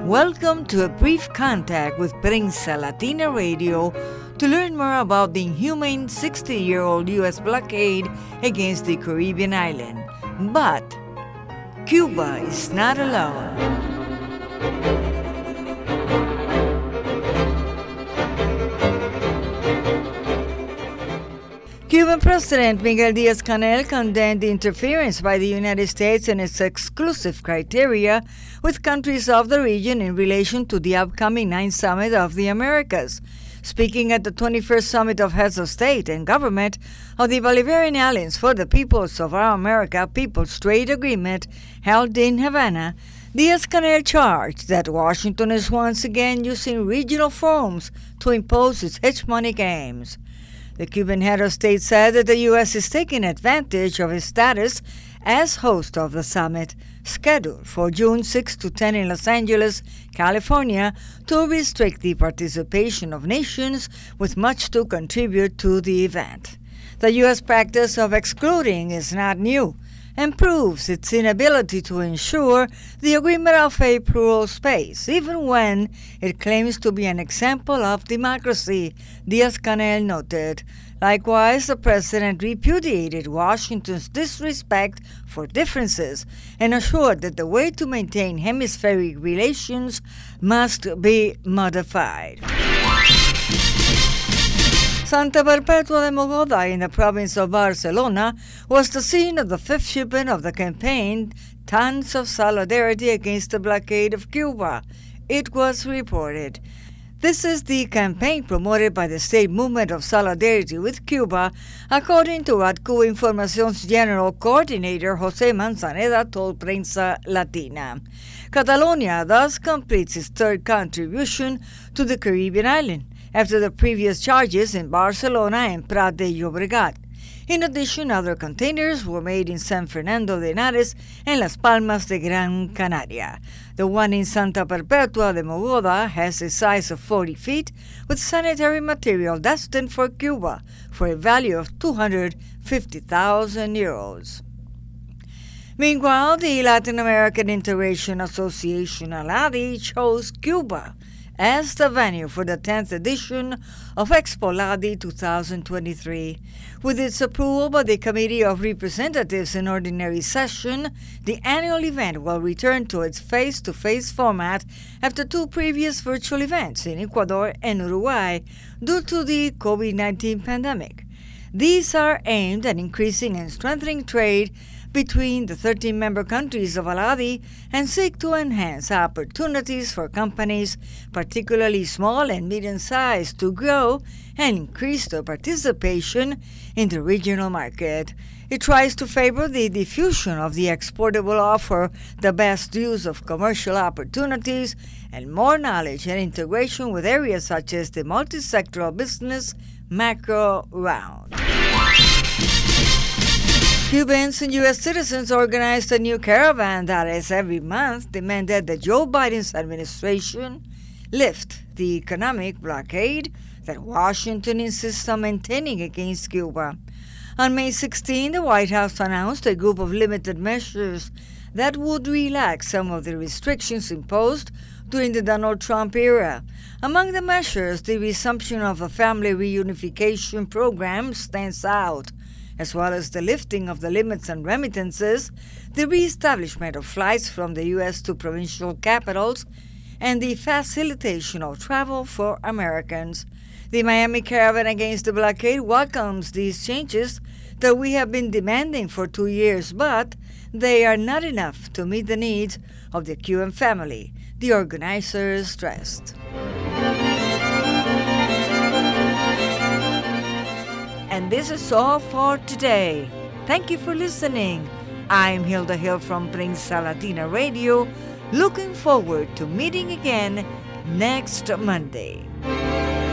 Welcome to a brief contact with Prensa Latina Radio to learn more about the inhumane 60-year-old U.S. blockade against the Caribbean island. But Cuba is not alone. Cuban President Miguel Díaz-Canel condemned the interference by the United States and its exclusive criteria with countries of the region in relation to the upcoming 9th Summit of the Americas. Speaking at the 21st Summit of Heads of State and Government of the Bolivarian Alliance for the Peoples of Our America People's Trade Agreement held in Havana, Díaz-Canel charged that Washington is once again using regional forums to impose its hegemonic aims. The Cuban head of state said that the U.S. is taking advantage of its status as host of the summit, scheduled for June 6 to 10 in Los Angeles, California, to restrict the participation of nations with much to contribute to the event. The U.S. practice of excluding is not new and proves its inability to ensure the agreement of a plural space, even when it claims to be an example of democracy, Díaz-Canel noted. Likewise, the president repudiated Washington's disrespect for differences and assured that the way to maintain hemispheric relations must be modified. Santa Perpetua de Mogoda in the province of Barcelona was the scene of the fifth shipment of the campaign Tons of Solidarity Against the Blockade of Cuba, it was reported. This is the campaign promoted by the State Movement of Solidarity with Cuba, according to what Cuba Informacion's General Coordinator José Manzaneda told Prensa Latina. Catalonia thus completes its third contribution to the Caribbean island, after the previous charges in Barcelona and Prat de Llobregat. In addition, other containers were made in San Fernando de Henares and Las Palmas de Gran Canaria. The one in Santa Perpetua de Mogoda has a size of 40 feet with sanitary material destined for Cuba for a value of 250,000 euros. Meanwhile, the Latin American Integration Association, ALADI, chose Cuba as the venue for the 10th edition of Expo LADI 2023. With its approval by the Committee of Representatives in ordinary session, the annual event will return to its face-to-face format after two previous virtual events in Ecuador and Uruguay due to the COVID-19 pandemic. These are aimed at increasing and strengthening trade between the 13 member countries of ALADI and seek to enhance opportunities for companies, particularly small and medium-sized, to grow and increase their participation in the regional market. It tries to favor the diffusion of the exportable offer, the best use of commercial opportunities, and more knowledge and integration with areas such as the multi-sectoral business macro round. Cubans and U.S. citizens organized a new caravan that, as every month, demanded that Joe Biden's administration lift the economic blockade that Washington insists on maintaining against Cuba. On May 16, the White House announced a group of limited measures that would relax some of the restrictions imposed during the Donald Trump era. Among the measures, the resumption of the family reunification program stands out, as well as the lifting of the limits on remittances, the reestablishment of flights from the U.S. to provincial capitals, and the facilitation of travel for Americans. The Miami Caravan Against the Blockade welcomes these changes that we have been demanding for 2 years, but they are not enough to meet the needs of the Cuban family, the organizers stressed. And this is all for today. Thank you for listening. I'm Hilda Hill from Prensa Latina Radio, looking forward to meeting again next Monday.